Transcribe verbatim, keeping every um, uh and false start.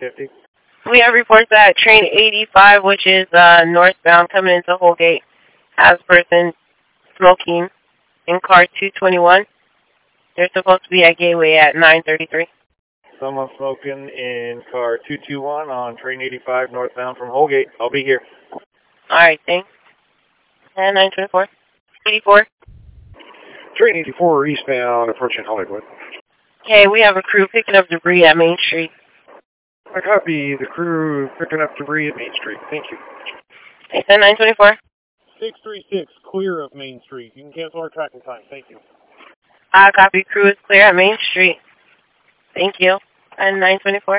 fifty. We have reports that train eighty-five, which is uh, northbound coming into Holgate, has person smoking in car two twenty-one. They're supposed to be at Gateway at nine thirty-three. Someone smoking in car two twenty-one on train eighty-five northbound from Holgate. I'll be here. All right, thanks. And nine twenty-four. eighty-four. Train eighty-four eastbound approaching Hollywood. Okay, we have a crew picking up debris at Main Street. I copy the crew picking up debris at Main Street. Thank you. Thanks, and nine twenty-four. six three six, clear of Main Street. You can cancel our tracking time. Thank you. I copy crew is clear at Main Street. Thank you. And nine twenty-four.